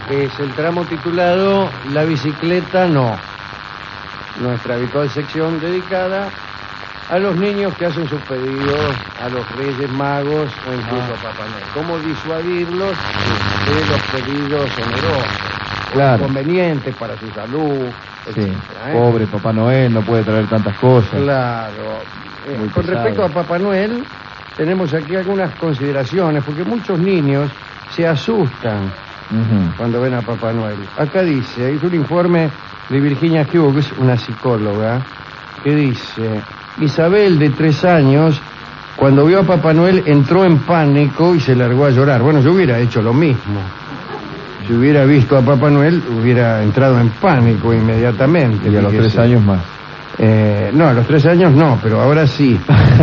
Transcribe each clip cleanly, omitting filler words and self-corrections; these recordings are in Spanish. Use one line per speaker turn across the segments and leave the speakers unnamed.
es el tramo titulado La bicicleta no. Nuestra habitual sección dedicada a los niños que hacen sus pedidos a los Reyes Magos o incluso a Papá Noel. ¿Cómo disuadirlos de los pedidos onerosos?
Claro.
Convenientes para su salud,
Sí.
etcétera,
Pobre Papá Noel, no puede traer tantas cosas.
Claro.
Muy
Con
pesado.
respecto a Papá Noel, tenemos aquí algunas consideraciones, porque muchos niños se asustan
Ujú.
cuando ven a Papá Noel. Acá dice, es un informe de Virginia Hughes, una psicóloga, que dice: Isabel, de 3 años, cuando vio a Papá Noel, entró en pánico y se largó a llorar. Bueno, yo hubiera hecho lo mismo. Si hubiera visto a Papá Noel, hubiera entrado en pánico inmediatamente.
Y a los
fíjese.
3 años más.
No, a los 3 años no, pero ahora sí.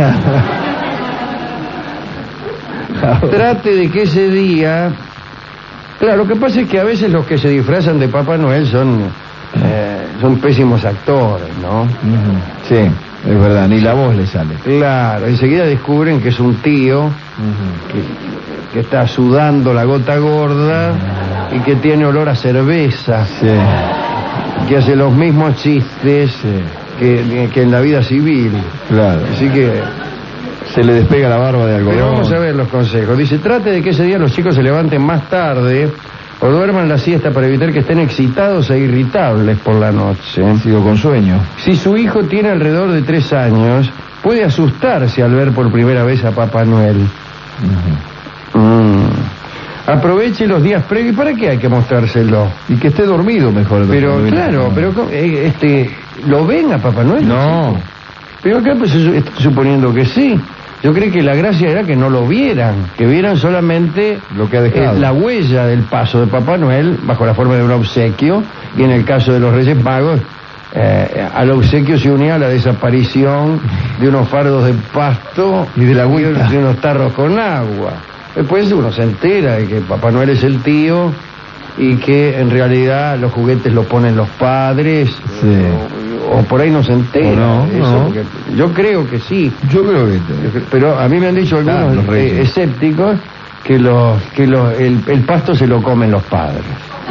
Trate de que ese día... Claro, lo que pasa es que a veces los que se disfrazan de Papá Noel son pésimos actores, ¿no?
Ujú. Sí, es verdad, ni la voz le sale.
Claro, enseguida descubren que es un tío
Ujú.
que está sudando la gota gorda y que tiene olor a cerveza,
Sí,
que hace los mismos chistes
sí,
que en la vida civil.
claro.
Así que...
Se le despega la barba de algodón.
Pero vamos a ver los consejos. Dice, trate de que ese día los chicos se levanten más tarde o duerman la siesta para evitar que estén excitados e irritables por la noche.
Sigo con sueño.
Si su hijo tiene alrededor de 3 años, puede asustarse al ver por primera vez a Papá Noel.
Ujú.
Aproveche los días previos. ¿Para qué hay que mostrárselo?
Y que esté dormido mejor.
Pero claro, pero ¿lo ven a Papá Noel?
No.
Pero acá pues estoy suponiendo que sí. Yo creo que la gracia era que no lo vieran, que vieran solamente
Lo que ha dejado.
la huella del paso de Papá Noel bajo la forma de un obsequio, y en el caso de los Reyes Magos, al obsequio se unía la desaparición de unos fardos de pasto
Y de la agüita.
de unos tarros con agua. Después uno se entera de que Papá Noel es el tío y que en realidad los juguetes los ponen los padres,
Sí.
o por ahí no se entera.
O no,
de eso,
no.
porque yo creo que sí.
Yo creo que...
Pero a mí me han dicho
Claro,
algunos
los reyes.
escépticos que el pasto se lo comen los padres.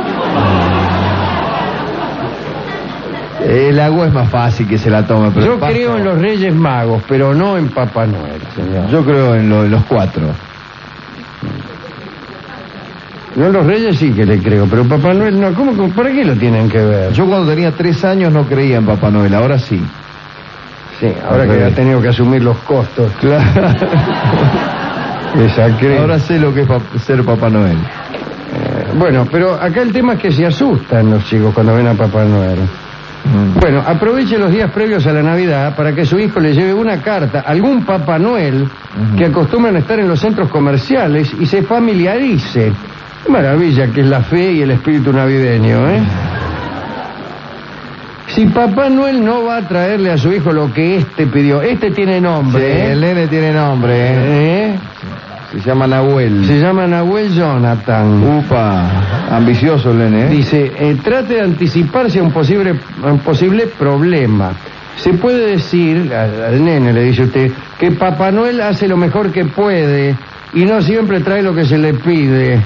El agua es más fácil que se la tome, pero
Yo
el pasto-
creo en los Reyes Magos, pero no en Papá Noel, señor.
Yo creo en los 4.
No, en los Reyes sí que le creo, pero Papá Noel no. ¿Cómo, ¿para qué lo tienen que ver?
Yo cuando tenía 3 años no creía en Papá Noel, ahora sí.
Sí, ahora
Al
que
revés.
ha tenido que asumir los costos.
Claro.
Esa cree.
Ahora sé lo que es ser Papá Noel.
Bueno, pero acá el tema es que se asustan los chicos cuando ven a Papá Noel. Bueno, aproveche los días previos a la Navidad para que su hijo le lleve una carta a algún Papá Noel que acostumbran a estar en los centros comerciales y se familiarice. Qué maravilla que es la fe y el espíritu navideño, ¿eh? Si Papá Noel no va a traerle a su hijo lo que pidió, tiene nombre,
Sí,
¿eh?
el nene tiene nombre, ¿eh?
¿Eh?
Se llama Nahuel.
Se llama Nahuel Jonathan.
Upa, ambicioso el nene, ¿eh?
Dice, trate de anticiparse a un posible problema. Se puede decir, al nene le dice usted, que Papá Noel hace lo mejor que puede y no siempre trae lo que se le pide.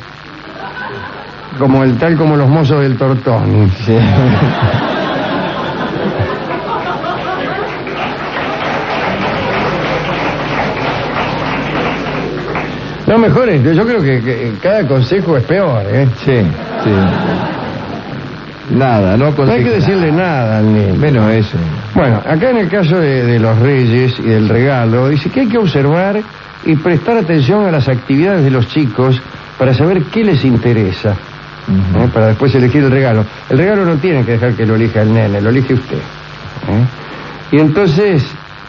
Tal como los mozos del Tortoni.
Sí.
No, mejor es, yo creo que cada consejo es peor, ¿eh?
Sí, sí. Nada, no
No hay que
aconseja
decirle nada al niño.
menos eso.
Bueno, acá en el caso de los Reyes y del regalo, dice que hay que observar y prestar atención a las actividades de los chicos para saber qué les interesa, para después elegir el regalo. El regalo no tiene que dejar que lo elija el nene, lo elige usted. Y entonces,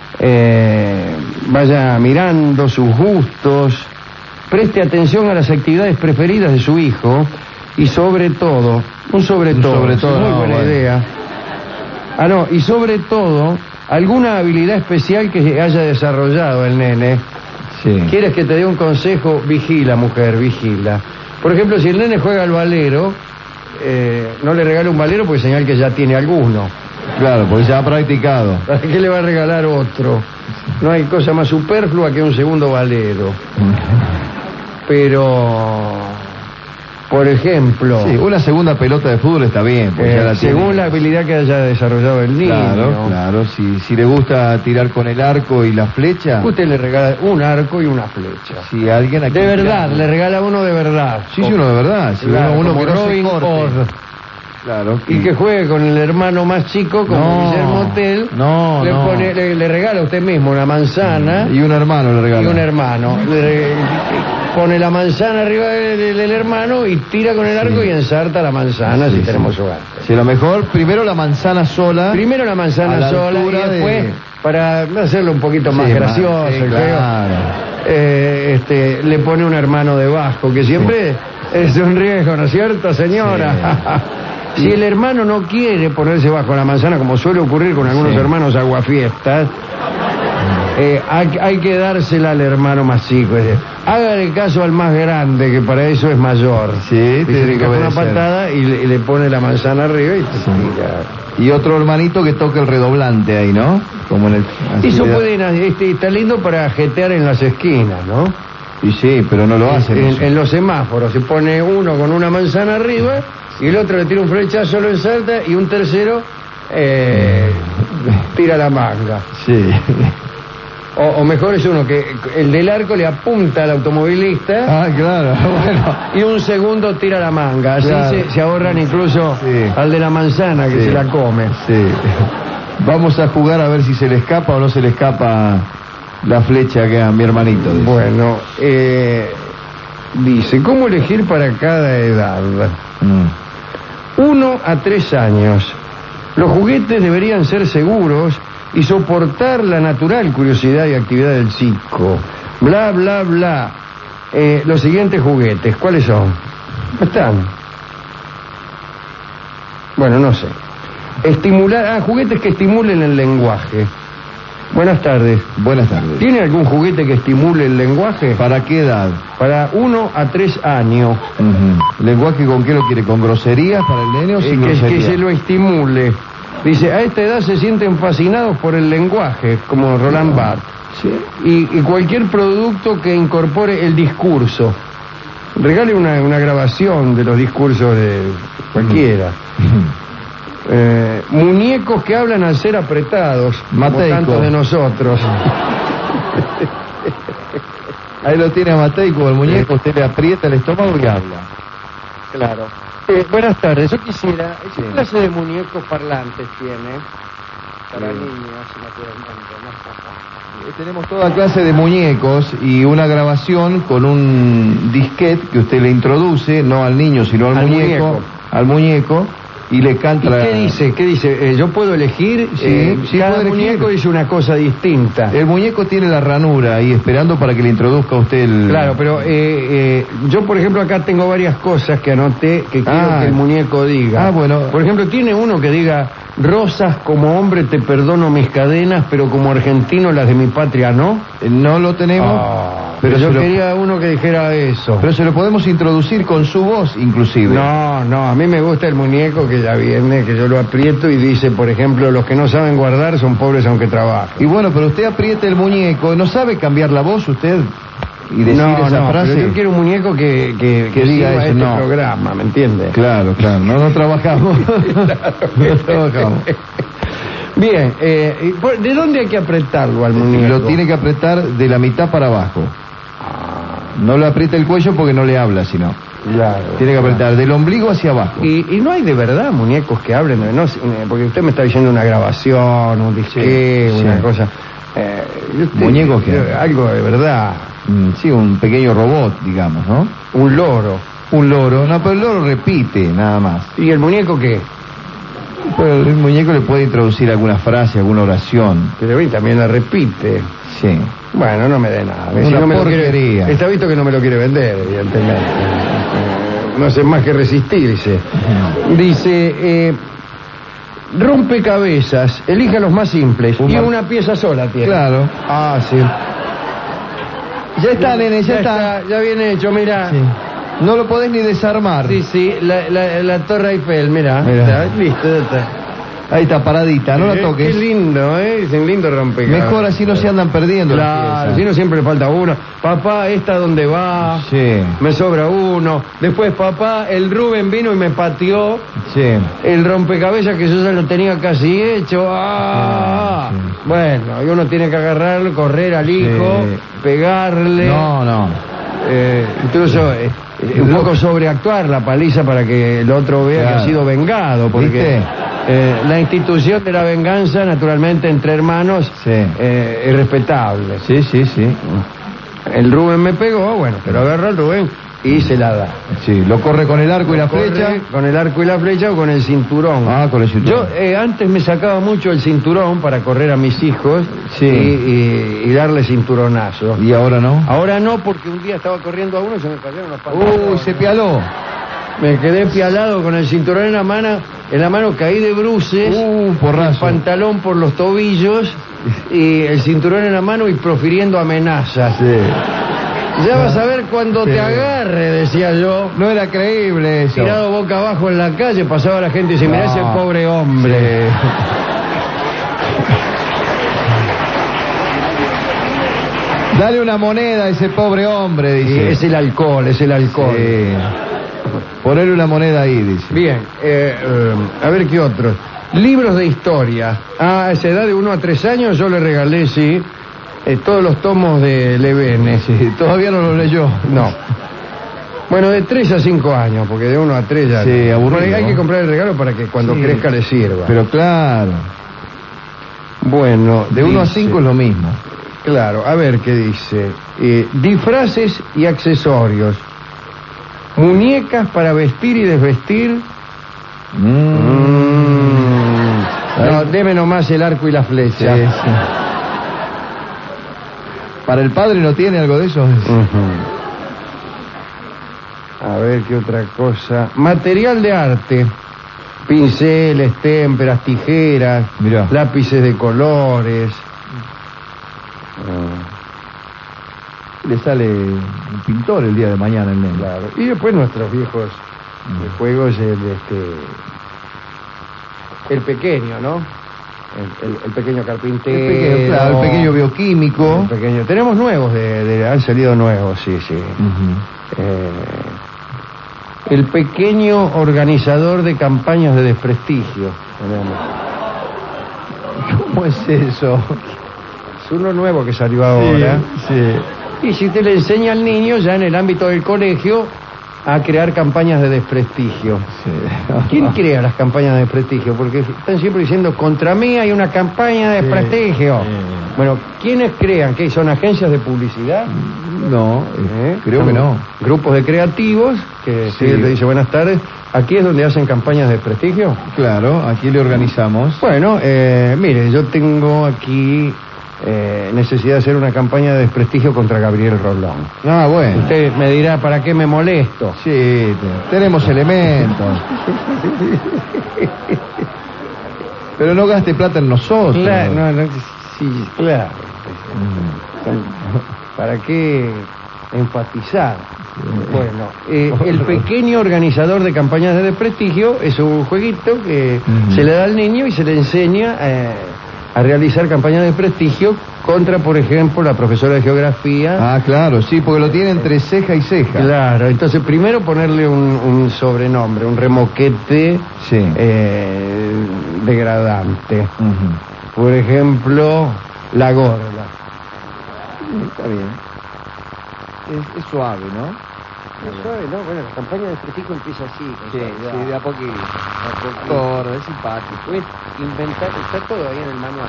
vaya mirando sus gustos, preste atención a las actividades preferidas de su hijo y sobre todo,
sobre
es
todo,
muy
no,
buena
bueno.
idea. Y sobre todo, alguna habilidad especial que haya desarrollado el nene.
Sí.
¿Quieres que te dé un consejo? Vigila, mujer, vigila. Por ejemplo, si el nene juega al valero, no le regale un valero porque es señal que ya tiene alguno.
Claro, porque ya ha practicado.
¿Para qué le va a regalar otro? No hay cosa más superflua que un segundo valero. Pero Por ejemplo,
Sí, una segunda pelota de fútbol está bien. Pues ya la
según
tiene.
la habilidad que haya desarrollado el niño.
Claro, claro. Si le gusta tirar con el arco y la flecha,
Usted le regala un arco y una flecha.
si alguien aquí
De verdad, le regala uno de verdad.
Sí, uno de verdad. Si
Claro,
uno
como
que no se
Robin
corte.
Hood.
Claro.
Y que juegue con el hermano más chico, como
No,
Guillermo Tell.
no,
le,
no.
le regala a usted mismo una manzana
Y un hermano le regala.
y un hermano. Pone la manzana arriba del hermano y tira con el arco y ensarta la manzana,
Sí,
si
sí.
tenemos suerte.
Si lo mejor, primero la manzana sola.
Primero la
A
manzana
la
sola y
altura
después,
de-
para hacerlo un poquito más
Sí,
gracioso,
sí,
el juego,
claro.
le pone un hermano debajo, que siempre es un riesgo, ¿no es cierto, señora? Si el hermano no quiere ponerse bajo la manzana, como suele ocurrir con algunos
Sí.
hermanos aguafiestas, hay que dársela al hermano más chico. Es decir, hágale caso al más grande, que para eso es mayor.
Sí,
Y
tiene
se le
que
cae una
obedecer.
patada y le pone la manzana arriba y te tira.
Y otro hermanito que toque el redoblante ahí, ¿no? Como en el. así
Eso
de-
pueden, está lindo para jetear en las esquinas, ¿no?
Y sí, pero no lo hacen. eso.
En los semáforos se pone uno con una manzana arriba y el otro le tira un flechazo, lo ensarta y un tercero tira la manga.
Sí.
O mejor es uno que el del arco le apunta al automovilista
Ah, claro. Bueno.
y un segundo tira la manga. Así
Claro.
se ahorran incluso
Sí.
al de la manzana que
Sí.
se la come.
Sí. Vamos a jugar a ver si se le escapa o no se le escapa la flecha que a mi hermanito. dice.
Bueno, dice, ¿cómo elegir para cada edad?
Mm.
1 a 3 años. Los juguetes deberían ser seguros y soportar la natural curiosidad y actividad del chico. Bla, bla, bla. Los siguientes juguetes, ¿cuáles son? No están. Bueno, no sé. Juguetes que estimulen el lenguaje. Buenas tardes.
Buenas tardes.
¿Tiene algún juguete que estimule el lenguaje?
¿Para qué edad?
Para 1 a 3 años.
Ujú. ¿Lenguaje con qué lo quiere? ¿Con groserías para el nene o sin
Que
groserías?
se lo estimule. Dice, a esta edad se sienten fascinados por el lenguaje, como Roland Barthes.
Sí.
Y cualquier producto que incorpore el discurso. Regale una grabación de los discursos de cualquiera. Muñecos que hablan al ser apretados, como
Mateico.
tantos de nosotros.
Ahí lo tiene a Mateico, el muñeco, usted le aprieta el estómago y habla.
Claro. Buenas tardes, yo quisiera... ¿Qué
Sí.
clase de muñecos parlantes tiene? Para
Sí.
niños, naturalmente, ¿no?
Tenemos toda clase de muñecos y una grabación con un disquete que usted le introduce, no al niño, sino al muñeco. Al muñeco, y le canta
¿Y
la...
qué dice? ¿Qué dice? ¿Yo puedo elegir?
Sí,
cada
puede elegir.
muñeco dice una cosa distinta.
El muñeco tiene la ranura ahí esperando para que le introduzca a usted el...
Claro, pero yo, por ejemplo, acá tengo varias cosas que anoté que quiero que el muñeco diga.
Ah, bueno.
Por ejemplo, tiene uno que diga, Rosas, como hombre te perdono mis cadenas, pero como argentino las de mi patria no.
No lo tenemos,
Pero
pero
yo
se lo-
quería uno que dijera eso.
pero se lo podemos introducir con su voz, inclusive.
No, a mí me gusta el muñeco que ya viene, que yo lo aprieto y dice, por ejemplo, los que no saben guardar son pobres aunque trabajen.
Y bueno, pero usted aprieta el muñeco, ¿no sabe cambiar la voz usted? Y decir esa frase.
pero yo quiero un muñeco que
diga
sirva
eso,
este
no.
programa, ¿me entiende?
Claro, no trabajamos. No trabajamos.
Bien, ¿de dónde hay que apretarlo al muñeco?
Lo tiene que apretar de la mitad para abajo. No le aprieta el cuello porque no le habla, sino.
Claro.
Tiene que apretar del ombligo hacia abajo.
Y no hay de verdad muñecos que hablen, no, porque usted me está diciendo una grabación, un disque,
Sí,
una
sí.
cosa.
Muñecos que hablan.
algo de verdad,
Sí, un pequeño robot, digamos, ¿no?
un loro.
Un loro. No, pero el loro repite, nada más.
¿Y el muñeco qué?
Pero el muñeco le puede introducir alguna frase, alguna oración.
Pero y también la repite.
Sí.
Bueno, no me dé nada.
Una
Si no me lo
porquería.
quiere, está visto que no me lo quiere vender, evidentemente. No hace más que resistirse. Dice, rompecabezas, elija los más simples.
Un
Y
mar-
una pieza sola tiene.
Claro.
Ah, sí.
Ya está, nene, ya está.
Ya viene hecho, mira.
Sí. No lo podés ni desarmar.
Sí, la Torre Eiffel, mira.
Mirá.
Está, listo, ya está.
Ahí está, paradita, no la toques.
Qué lindo, es un lindo rompecabezas.
Mejor así no se andan perdiendo.
Claro, si no siempre le falta uno. Papá, ¿esta dónde va?
Sí.
Me sobra uno. Después, papá, el Rubén vino y me pateó
Sí.
el rompecabezas que yo ya lo tenía casi hecho. ¡Ah!
Sí.
Bueno, y uno tiene que agarrarlo, correr al hijo,
Sí.
pegarle.
No.
Incluso un poco sobreactuar la paliza para que el otro vea
Claro.
que ha sido vengado, porque
¿Viste?
La institución de la venganza, naturalmente, entre hermanos,
Sí.
es respetable.
Sí.
El Rubén me pegó, bueno, pero agarra al Rubén y se la da.
Sí, lo corre con el arco y la
Corre
flecha.
con el arco y la flecha o con el cinturón.
Ah, con el cinturón.
Yo antes me sacaba mucho el cinturón para correr a mis hijos
Sí.
y darle cinturonazo.
¿Y ahora no?
Ahora no, porque un día estaba corriendo a uno y se me cayeron los pantalones.
Uy, se pialó.
Me quedé pialado con el cinturón en la mano caí de bruces, el
Porrazo.
pantalón por los tobillos y el cinturón en la mano y profiriendo amenazas.
Sí.
Ya vas a ver cuando te agarre, decía yo.
No era creíble eso.
Tirado boca abajo en la calle, pasaba la gente y dice, mirá
No.
ese pobre hombre.
Dale una moneda a ese pobre hombre,
Y
dice.
es el alcohol, es el alcohol.
Sí. Ponele una moneda ahí, dice.
Bien, a ver qué otros. Libros de historia. A esa edad de 1 a 3 años yo le regalé, sí, todos los tomos de Levene.
Sí, todavía no lo leyó.
No. Bueno, de 3 a 5 años, porque de 1 a 3 ya...
Sí, aburrido.
Bueno, hay que comprar el regalo para que cuando
Sí.
crezca le sirva.
Pero claro,
Bueno,
de 1 a
dice-
5 es lo mismo.
Claro, a ver qué dice. Disfraces y accesorios. Muñecas para vestir y desvestir. No, deme nomás el arco y la flecha.
Sí. ¿Para el padre no tiene algo de eso?
Ujú. A ver qué otra cosa. Material de arte. Pinceles, témperas, tijeras,
Mirá.
lápices de colores.
Le sale un pintor el día de mañana el nene.
Claro. Y después nuestros viejos juegos, el pequeño, ¿no? El pequeño carpintero.
El pequeño, claro, el pequeño bioquímico.
El pequeño. Tenemos nuevos, han salido nuevos, sí.
Ujú.
El pequeño organizador de campañas de desprestigio. Tenemos.
¿Cómo es eso?
Es uno nuevo que salió ahora.
Sí.
Y si te le enseña al niño ya en el ámbito del colegio a crear campañas de desprestigio.
Sí.
¿Quién crea las campañas de desprestigio? Porque están siempre diciendo, contra mí hay una campaña de
Sí,
desprestigio.
sí.
Bueno, ¿quiénes crean? ¿Que son agencias de publicidad?
No, creo
Son
que no.
Grupos de creativos que
Sí.
le dice buenas tardes. ¿Aquí es donde hacen campañas de desprestigio?
Claro, aquí le organizamos.
Bueno, mire, yo tengo aquí necesidad de hacer una campaña de desprestigio contra Gabriel Rolón.
Ah, bueno.
Usted me dirá, ¿para qué me molesto?
Sí, tenemos elementos. Pero no gaste plata en nosotros.
Claro, sí, claro. ¿Para qué enfatizar? Bueno, el pequeño organizador de campañas de desprestigio es un jueguito que se le da al niño y se le enseña a realizar campañas de desprestigio contra, por ejemplo, la profesora de geografía.
Ah, claro, sí, porque lo tiene entre ceja y ceja.
Claro, entonces primero ponerle un sobrenombre, un remoquete
Sí.
degradante.
Ujú.
Por ejemplo, la gorda.
Está bien. Es suave, ¿no?
No, bueno, la campaña de desprestigio empieza así.
Sí, de a poquito. Gorda, es simpático.
Puedes inventar, está todo ahí en el manual.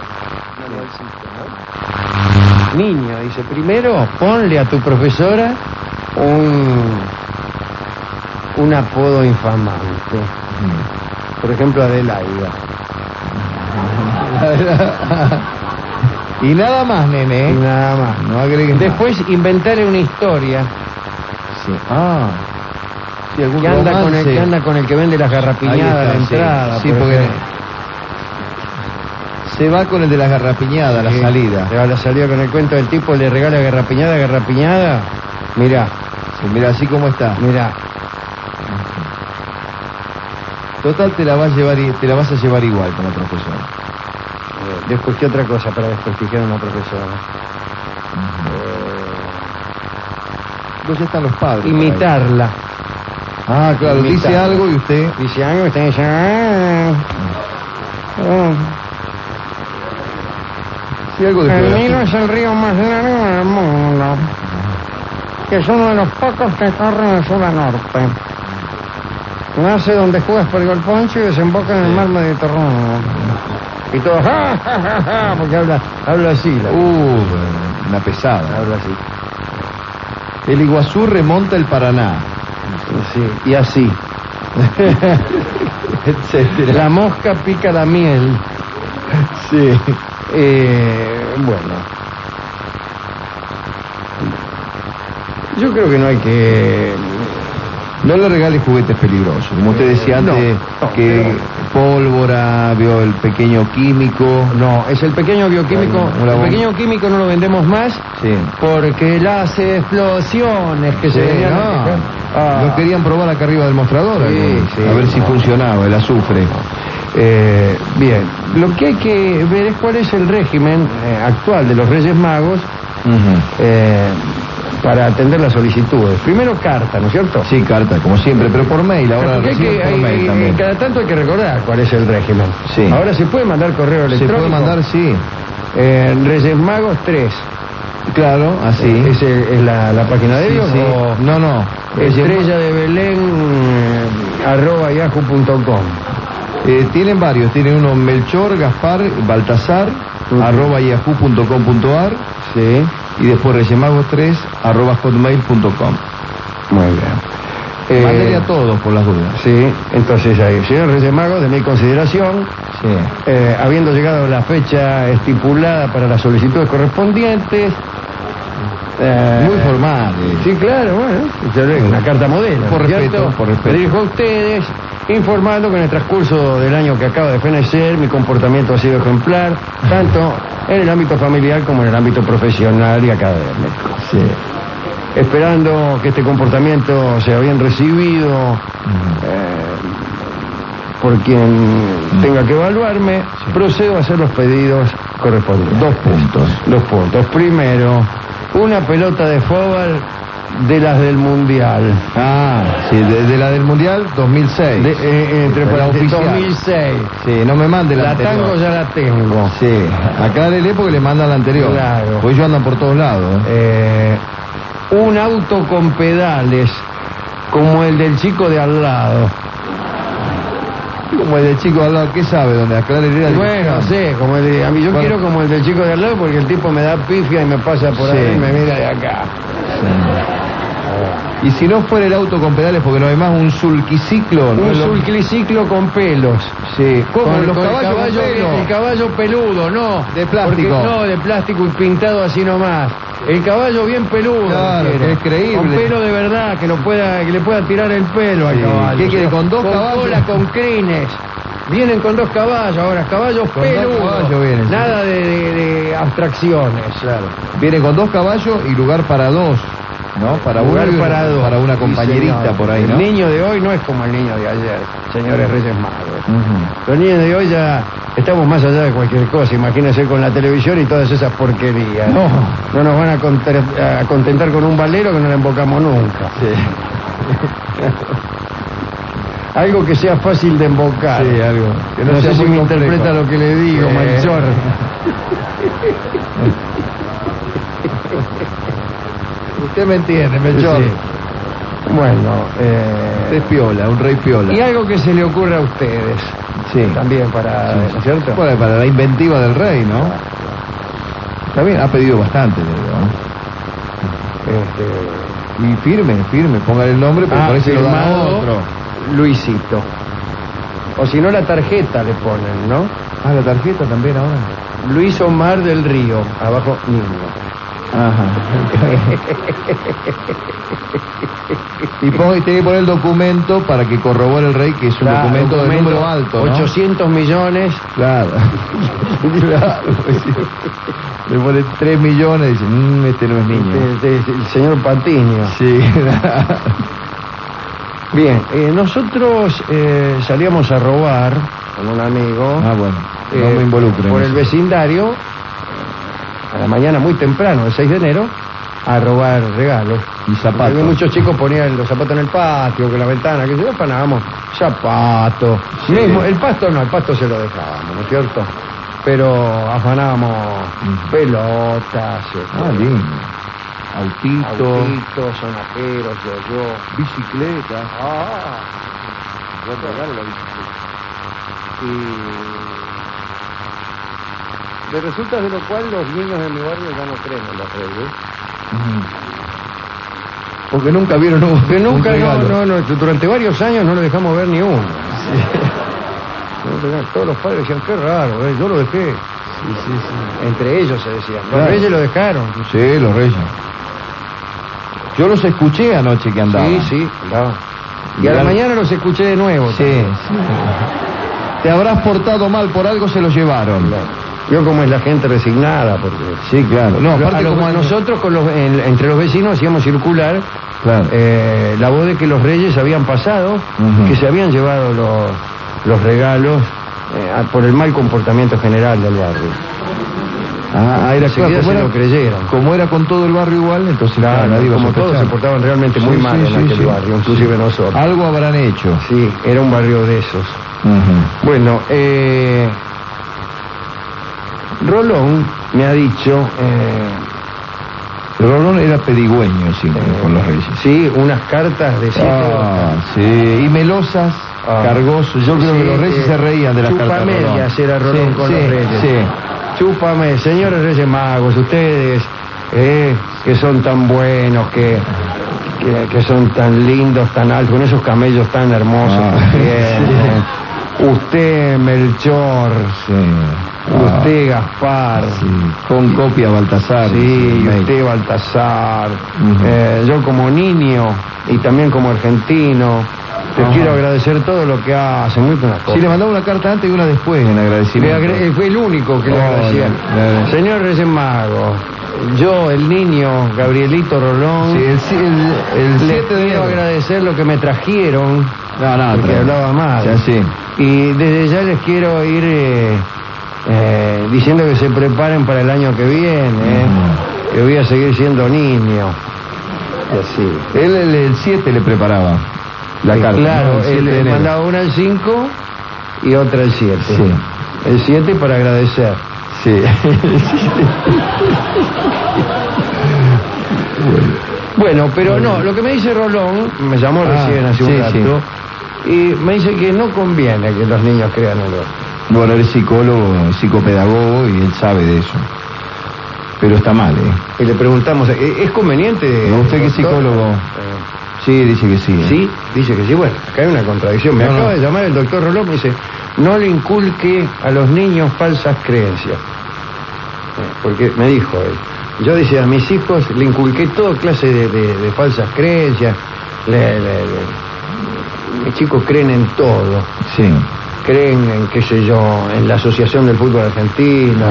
¿No? Niño, dice, primero ponle a tu profesora un apodo infamante. Por ejemplo, Adelaida.
Y nada más, nene.
Y nada más.
No agregues
Después inventarle una historia
más. Sí. Ah. Sí, algún
que anda,
romance.
que anda con el que vende las garrapiñadas a la
Ahí está,
entrada.
Sí,
por
porque
ejemplo.
se va con el de las garrapiñadas, la
Sí,
salida.
le va la salida con el cuento del tipo, le regala garrapiñada. Mirá,
Sí, mira, así como está.
mirá.
Total, te la vas a llevar igual como profesor.
Después, ¿qué otra cosa para desprestigiar a una profesora?
Pues ya están los padres.
Imitarla.
Ah, claro,
Imitarla.
dice algo y usted...
Dice algo y usted dice...
Sí, algo de
El
geografía.
Nilo es el río más largo del mundo, que es uno de los pocos que corre de sur a norte. Nace donde juegas por el Poncho y desemboca en el mar Mediterráneo. Y todo, ¡ja, ja, ja, ja! Porque habla así.
Una pesada.
Habla así.
El Iguazú remonta el Paraná.
Sí, y así.
Etcétera.
La mosca pica la miel.
Sí.
Bueno. Yo creo que no hay que...
No le regales juguetes peligrosos. Como usted decía antes, que pólvora, vio el pequeño químico.
No, es el pequeño bioquímico.
Una
El
bomba.
pequeño químico no lo vendemos más
Sí.
porque las explosiones que se
Sí,
venían...
no. Lo querían probar acá arriba del mostrador.
Sí,
algunos,
sí,
a ver si
no.
funcionaba el azufre.
Bien, lo que hay que ver es cuál es el régimen actual de los Reyes Magos para atender las solicitudes. Primero carta, ¿no es cierto?
Sí, carta, como siempre, pero por mail. Ahora
Porque
reciben por mail también.
cada tanto hay que recordar cuál es el régimen.
Sí.
Ahora se puede mandar correo
Se
electrónico.
puede mandar, sí.
Reyes Magos 3.
Claro, así.
¿Es la página de
Sí,
ellos?
sí.
O
No.
Estrella de Belén @yahoo.com.
Tienen varios. Tienen uno Melchor, Gaspar, Baltasar, @yahoo.com.ar.
Sí.
Y después reyesmagos3 @hotmail.com.
Muy bien.
Mándele a todos por las dudas.
Sí, entonces ahí, señor Reyes Magos, de mi consideración,
Sí.
habiendo llegado la fecha estipulada para las solicitudes correspondientes,
Muy formal.
sí, claro, bueno, yo leo una carta modelo.
Por
¿cierto?
respeto, por respeto.
Me dirijo a ustedes informando que en el transcurso del año que acaba de fenecer mi comportamiento ha sido ejemplar, tanto en el ámbito familiar como en el ámbito profesional y académico.
Sí.
Esperando que este comportamiento sea bien recibido por quien tenga que evaluarme, procedo a hacer los pedidos correspondientes.
2 puntos.
2 puntos. Primero, una pelota de fútbol de las del Mundial.
Ah, sí, de la del Mundial 2006.
Entre
la oficial.
2006.
Sí, no me mande la anterior.
Tango ya la tengo.
Sí, acá le porque le mandan la anterior.
Claro.
Pues ellos andan por todos lados.
Un auto con pedales, como el del chico de al lado.
Como el del chico al lado, ¿qué sabe? Donde aclaré el
Bueno, sí, como el de, a mí yo quiero como el del chico de al lado porque el tipo me da pifia y me pasa por
Sí.
ahí y me mira de acá.
Y si no fuera el auto con pedales, porque no hay más un sulquiciclo, ¿no?
Un sulquiciclo con pelos.
Sí, ¿cómo?
Con
Los caballos con pelo.
el caballo peludo, no.
De plástico.
Porque, no, de plástico y pintado así nomás. El caballo bien peludo.
Claro,
quiero.
que es creíble.
Con pelo de verdad, que le pueda tirar el pelo al
Sí.
caballo.
¿Qué quiere, con 2 caballos?
Cola, con crines. Vienen con 2 caballos ahora, caballos
Con 2
peludos.
caballos vienen, sí.
Nada de abstracciones.
Claro. Viene con 2 caballos y lugar para 2, ¿no? Para
Lugar
uno y
para dos.
para una
Sí,
compañerita
señor.
por ahí, ¿no?
El niño de hoy no es como el niño de ayer, señores Reyes Magos.
Ujú.
Los niños de hoy ya estamos más allá de cualquier cosa. Imagínense con la televisión y todas esas porquerías.
No.
No nos van a contentar con un valero que no le embocamos nunca.
Sí.
Algo que sea fácil de embocar.
Sí, algo. Que
No
sea
sé si
muy
me
complejo.
interpreta lo que le digo,
Sí.
Melchor.
Usted me entiende, Melchor.
Sí. Bueno,
Usted es piola, un rey piola.
y algo que se le ocurra a ustedes.
Sí.
También para, ¿no es cierto?
Bueno, para la inventiva del rey, ¿no? También ha pedido bastante, le digo, ¿no? Y firme, póngale el nombre, pero parece que lo dan a
firmado
otro.
Luisito. O si no, la tarjeta le ponen, ¿no?
Ah, la tarjeta también ahora.
Luis Omar del Río, abajo niño.
Ajá. Y tiene que poner el documento para que corrobore el rey que es un
Claro,
documento de
documento,
número alto, ¿no?
800 millones.
Claro. Claro, pues sí. Le pone 3 millones y dice, este no es niño.
El señor Patiño.
Sí.
Bien, nosotros salíamos a robar con un amigo.
Ah, bueno, no me involucro.
Por el vecindario, a la mañana muy temprano, el 6 de enero, a robar regalos.
Y zapatos.
Porque muchos chicos ponían los zapatos en el patio, con la ventana, que yo afanábamos zapatos.
Sí.
Mismo, el pasto no, el pasto se lo dejábamos, ¿no es cierto? Pero afanábamos pelotas.
Lindo.
Autitos, sonajeros, yo.
Bicicletas.
Buen regalo la bicicleta. De resultas de lo cual los niños de mi barrio ya no creen en los reyes.
Porque nunca vieron un regalo.
No, durante varios años no le dejamos ver ni uno. Sí. Todos los padres decían, qué raro, yo lo dejé. Sí. Entre ellos se decían. Los reyes lo dejaron.
Sí, los reyes. Yo los escuché anoche que andaban.
Sí, andaban. Y a la mañana los escuché de nuevo.
Sí. Te habrás portado mal, por algo se los llevaron.
Claro. Yo como es la gente resignada, porque...
Sí, claro. No, aparte
como a nosotros, entre los vecinos, hacíamos circular la voz de que los reyes habían pasado, que se habían llevado los regalos por el mal comportamiento general del barrio.
Era claro,
se lo creyeron.
Como era con todo el barrio igual, entonces nadie iba a
como todos se portaban realmente muy mal en aquel barrio, inclusive nosotros.
Algo habrán hecho.
Sí, era un barrio de esos. Bueno, Rolón me ha dicho...
Rolón era pedigüeño siempre con los reyes.
Sí, unas cartas de 7 hojas.
Sí, y melosas, cargosos. Yo creo que los reyes se reían de las cartas de Rolón.
Chupamedias era Rolón con los reyes.
Sí.
Chúpame, señores Reyes Magos, ustedes que son tan buenos, que son tan lindos, tan altos, con esos camellos tan hermosos que tienen. Usted, Melchor, usted, Gaspar,
con copia Baltasar.
Sí, usted, Baltasar. Yo como niño y también como argentino, te quiero agradecer todo lo que hace. Muy buena cosa.
Sí, le mandaba una carta antes y una después en agradecimiento.
Fue el único que le agradecía. Señor Reyes Mago, yo, el niño Gabrielito Rolón,
el 7 de
quiero agradecer lo que me trajeron.
Porque
hablaba mal. Y desde ya les quiero ir diciendo que se preparen para el año que viene. Que voy a seguir siendo niño. Y así.
Él el 7 le preparaba la carta.
Claro, él le mandaba una al 5 y otra al 7.
Sí.
El 7 para agradecer.
Sí.
Bueno, pero no, lo que me dice Rolón, me llamó recién hace un rato, y me dice que no conviene que los niños crean en los...
Bueno, él es psicólogo, psicopedagogo y él sabe de eso. Pero está mal,
Y le preguntamos, ¿es conveniente?
¿Usted qué psicólogo? Sí, dice que sí.
¿Sí? Dice que sí. Bueno, acá hay una contradicción. Me acaba de llamar el doctor Rolón, me dice, no le inculque a los niños falsas creencias. Porque me dijo él, yo dice, a mis hijos le inculqué toda clase de falsas creencias. Mis chicos creen en todo.
Sí.
Creen en, qué sé yo, en la Asociación del Fútbol Argentino.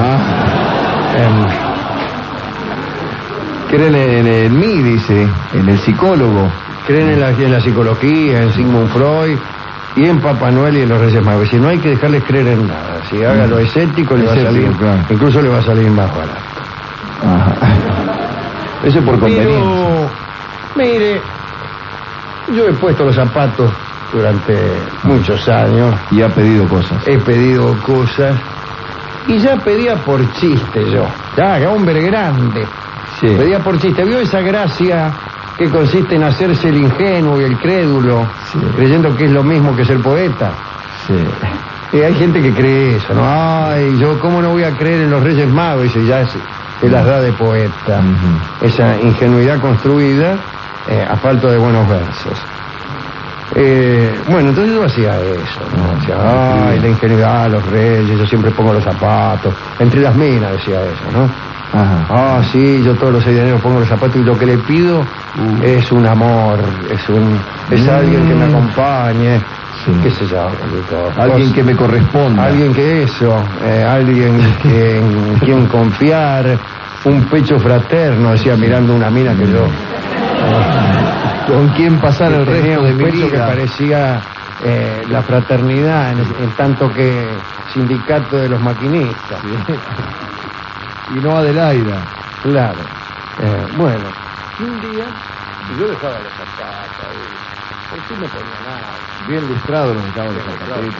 Creen en mí, dice, en el psicólogo.
Creen en la psicología, en Sigmund Freud y en Papá Noel y en los Reyes Magos. Si no hay que dejarles creer en nada. Si haga lo escéptico, le va a salir, incluso le va a salir más barato.
Eso es por conveniencia.
Mire, yo he puesto los zapatos durante muchos años.
Y ha pedido cosas.
He pedido cosas. Y ya pedía por chiste yo. Ya, hombre grande.
Sí.
Pedía por chiste. ¿Vio esa gracia que consiste en hacerse el ingenuo y el crédulo, creyendo que es lo mismo que ser poeta?
Sí.
Y hay gente que cree eso, ¿no? Ay, yo cómo no voy a creer en los Reyes Magos. Dice, ya se las da de poeta. Esa ingenuidad construida a falta de buenos versos. Bueno, entonces yo hacía eso, ¿no? Decía, ay, la ingenuidad, los reyes, yo siempre pongo los zapatos. Entre las minas decía eso, ¿no? Sí, yo todos los 6 de enero pongo los zapatos y lo que le pido es un amor, es alguien que me acompañe, qué sé yo,
alguien que me corresponda,
alguien que alguien en quien confiar, un pecho fraterno, decía mirando una mina que yo
¿Con quién pasar el
Tenía
resto de
un
mi
pecho que
vida?
parecía la fraternidad, en tanto que sindicato de los maquinistas.
Y no Adelaida.
Claro. Bueno, un día, y yo dejaba los zapatos ahí, porque no ponía nada.
Bien lustrado los estados de zapatos.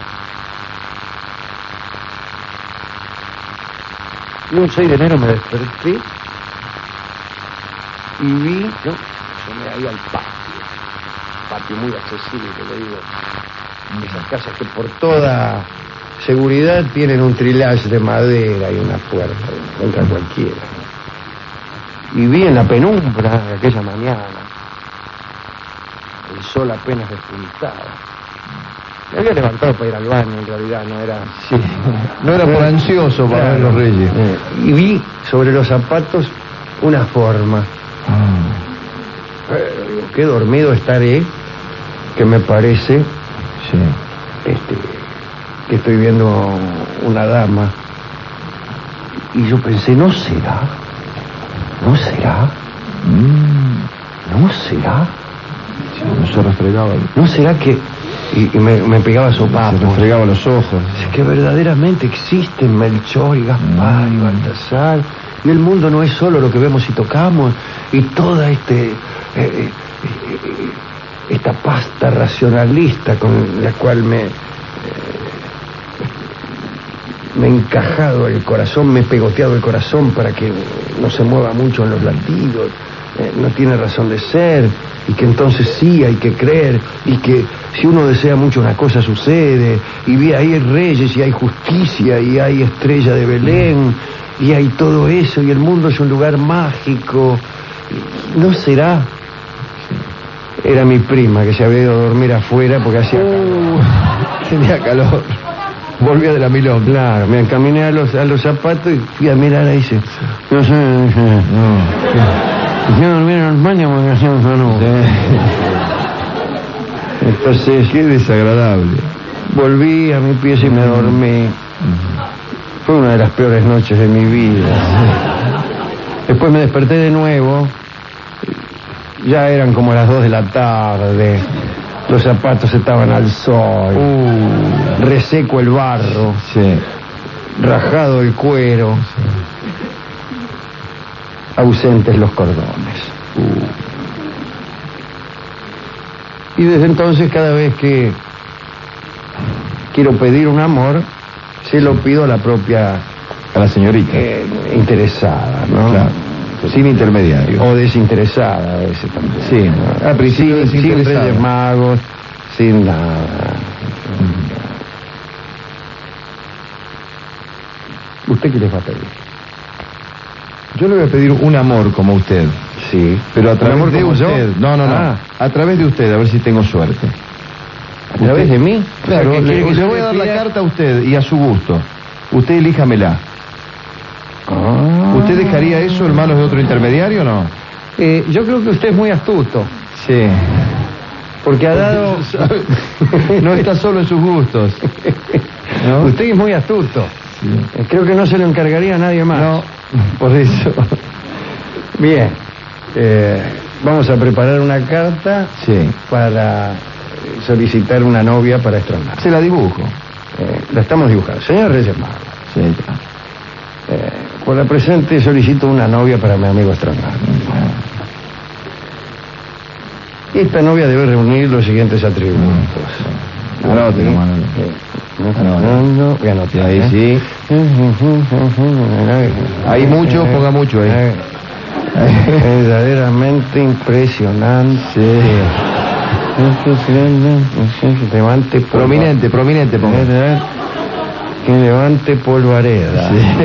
Y un 6 de enero me desperté y vi, yo me ahí al patio muy accesible, le digo, esas casas que por toda seguridad tienen un trilage de madera y una puerta, entra cualquiera. Y vi en la penumbra de aquella mañana, el sol apenas despuntaba. Me había levantado para ir al baño, en realidad, no era...
Sí. No era por ansioso para ver los reyes.
Y vi sobre los zapatos una forma. Digo, qué dormido estaré, que me parece que estoy viendo una dama. Y yo pensé, ¿no será? ¿No será?
Sí, no se refregaba.
¿No será que...? Y me pegaba sopapos.
Se refregaba los ojos.
Es que verdaderamente existen Melchor y Gaspar y Baltasar. Y el mundo no es solo lo que vemos y tocamos. Y toda esta pasta racionalista con la cual me he encajado el corazón, me he pegoteado el corazón para que no se mueva mucho en los latidos. No tiene razón de ser, y que entonces sí hay que creer, y que si uno desea mucho una cosa sucede, y ahí hay reyes, y hay justicia, y hay estrella de Belén, y hay todo eso, y el mundo es un lugar mágico. ¿No será? Era mi prima que se había ido a dormir afuera porque hacía calor.
Tenía calor. Volvía de la milón.
Claro, me encaminé a los zapatos y fui a mirar ahí. No sé, yo dormí en el baño porque hacíamos calor. Entonces,
qué desagradable.
Volví a mi pieza y me dormí. Fue una de las peores noches de mi vida. Después me desperté de nuevo. Ya eran como las 2 de la tarde. Los zapatos estaban al sol. Reseco el barro. Rajado el cuero. Ausentes los cordones. Y desde entonces, cada vez que quiero pedir un amor, se lo pido a la propia...
A la señorita.
Interesada, ¿no?
Claro. Sin intermediario.
O desinteresada a veces también.
Sí.
Al principio sin Reyes Magos, sin nada. ¿Usted qué les va a pedir?
Yo le voy a pedir un amor como usted.
Sí.
Pero a través de
¿Yo?
usted. No. A través de usted, a ver si tengo suerte.
¿A través de mí?
Claro,
O sea,
le voy a dar la carta a usted y a su gusto. Usted elíjamela. ¿Usted dejaría eso en manos de otro intermediario o no?
Yo creo que usted es muy astuto.
Sí.
Porque ha dado...
No está solo en sus gustos, ¿no?
Usted es muy astuto.
Sí.
Creo que no se lo encargaría a nadie más.
No, por eso.
Bien. Vamos a preparar una carta para solicitar una novia para estrenar.
Se la dibujo.
La estamos dibujando. Señor Reyes Magos.
Sí.
Por la presente solicito una novia para mi amigo Estronado. Esta novia debe reunir los siguientes atributos.
Anote,
Voy a anotar.
Ahí sí. Hay mucho, ponga mucho ahí.
Verdaderamente impresionante. Levante
prominente, ponga.
Que levante polvareda.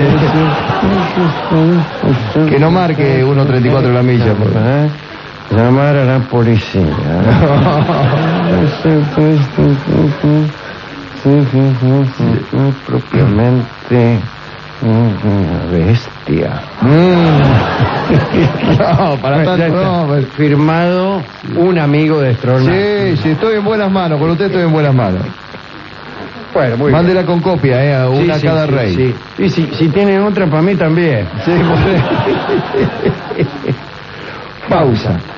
Que no marque 1.34 la milla.
Llamar a la policía. Propiamente una bestia.
No, para tanto no.
Firmado un amigo de Stronach.
Sí, estoy en buenas manos. Con usted estoy en buenas manos.
Bueno, muy
mándela bien. Con copia, a una cada rey.
Sí. Y si tienen otra para mí también.
Sí, Pausa.